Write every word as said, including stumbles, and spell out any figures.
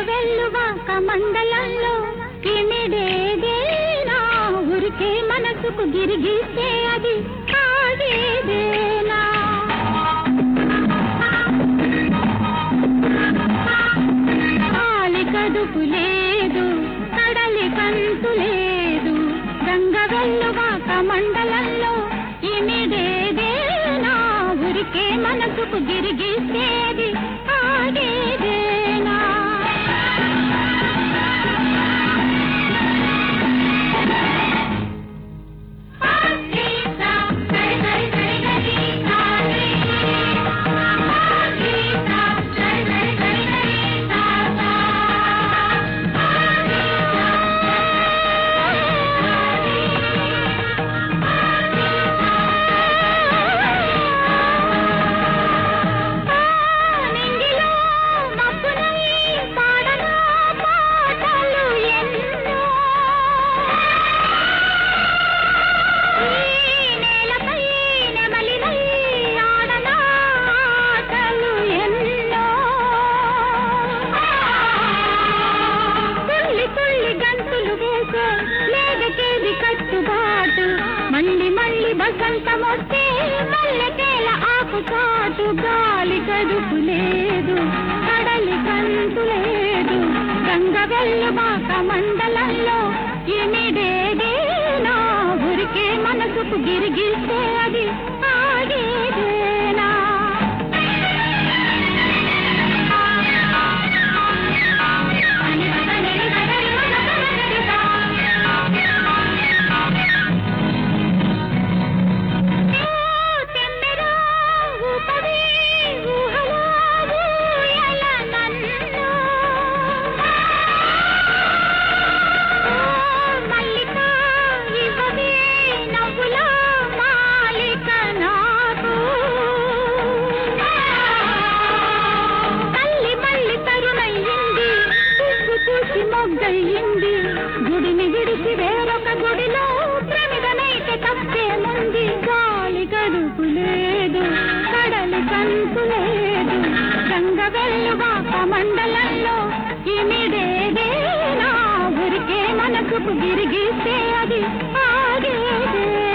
వెల్లువాక మండలంలో కిమిడేదేనా ఊరికే మనసుకు గిరిగిస్తే అది ఆగేదేనా కాలి కడుపు లేదు కడలి కంటు లేదు గంగ వెల్లువాక మండలంలో కిమిడేదేనా ఊరికే మనసుకు గిరిగిస్తే అది ఆగేదేనా కట్టుబాటు మళ్ళీ మళ్ళీ బసంతమొస్తే మల్లెకేల ఆకు చాటు గాలి కడుపు లేదు కడలి కంటు లేదు గంగ వెల్లువాక మండలంలో కిమిడేదేనా ఊరికే మనసుకు గిరిగిస్తే అది ఆగేదేనా మొగ్గయింది గుడిని విడిచి వేరొక గుడిలో ప్రమిదనైతే తప్పేముంది గాలి గడుపు లేదు కడలి కంటు లేదు గంగ వెల్లువాక మండలంలో కిమిడేదేనా ఊరికే మనసుకు గిరిగిస్తే అది ఆగేదే